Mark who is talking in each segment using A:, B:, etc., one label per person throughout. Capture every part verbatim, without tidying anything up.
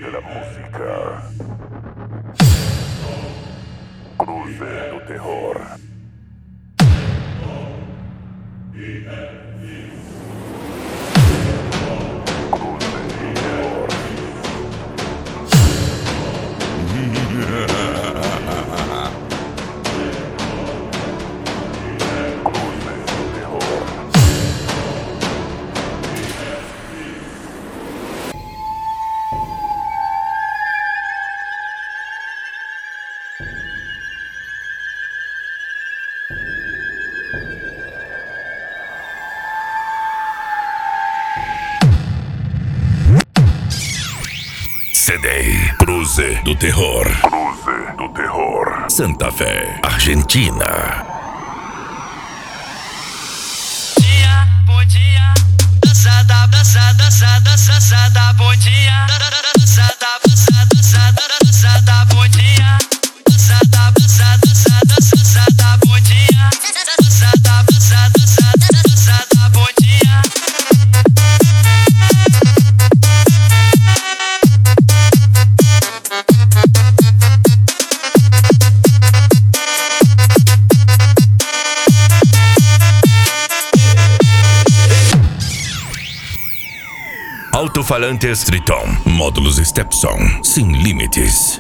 A: de la música. Cruce do terror.
B: C D Cruze do Terror.
A: Cruze do Terror.
B: Santa Fé, Argentina.
C: Dia, bom dia. Dançada, dançada, dançada, dançada, bom dia. Dançada, dançada, dançada, dançada, bom dia. Dançada, dançada, dançada, dançada, bom dia. Dançada, dançada, dançada, dançada, bom dia.
B: Alto-falantes Triton, módulos Stepson, sem limites.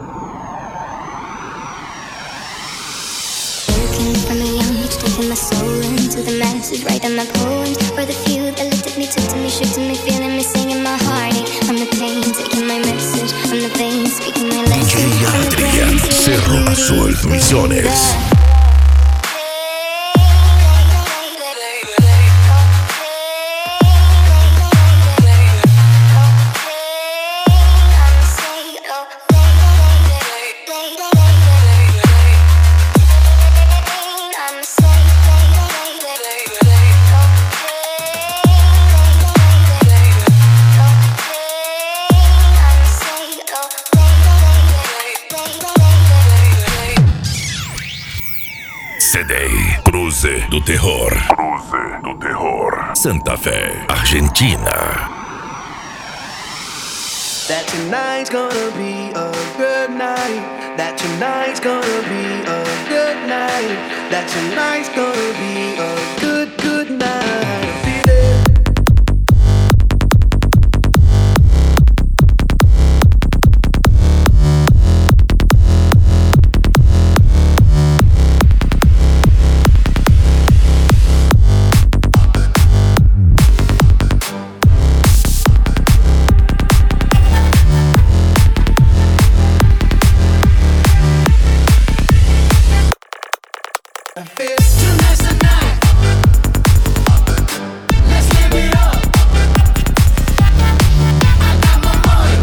D: Looking from a young age, taking my soul into the masses, writing my poems for the few that looked at me, took to me, shook to me, feeling me, singing my heartache. From the pain, taking my message from the vein, speaking my
B: D J
D: lesson.
B: Adrian, Cerro Azul Misiones. C D Cruze do Terror.
A: Cruze do Terror.
B: Santa Fé, Argentina.
E: That tonight's gonna be a good night. That tonight's gonna be a good night. That tonight's gonna be a good, good night. Feel it.
C: Tonight's the night. Let's live it up. I got my money.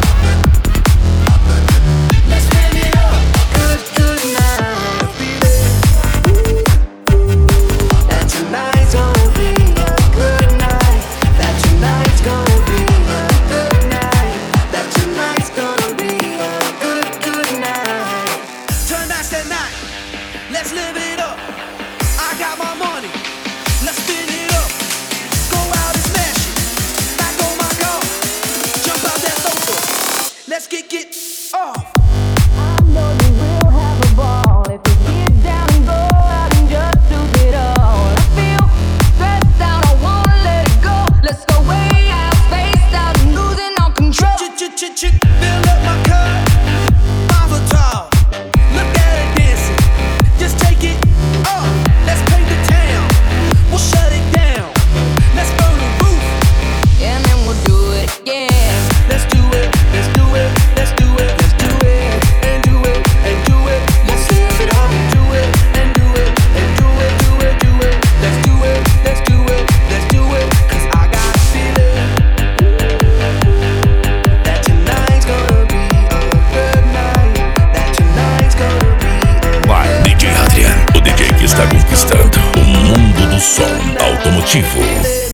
C: Let's live it up.
E: Good, good night. Feel it. That tonight's gonna be a good night. That tonight's gonna be a good night. That tonight's gonna be a good, good night. Tonight's the night. Let's live it up. I got my money. Let's spin it up. Go out and smash it. Back on my car. Jump out that sofa. Let's get it off.
F: I know you will have a ball if you get down and go out and just do it all. I feel stressed out, I wanna let it go. Let's go way out, spaced out, and losing all control.
E: Ch-ch-ch-ch, fill up my cup. Five foot tall. Look at her dancing. Just take it up. Let's paint the town. We'll shut it down. Let's burn the roof.
F: And then we'll do it, yeah.
E: Let's do it. Let's do it. Let's do it. Let's do it. And do it. And do it. Let's live it up. Do it. And do it. And do it. Do it. Do it. Let's do it. Let's do it. Let's do it. 'Cause I got a feeling that tonight's gonna be a good night. That tonight's gonna be a
B: Vai, D J Adrian, o D J que está conquistando o mundo do som automotivo.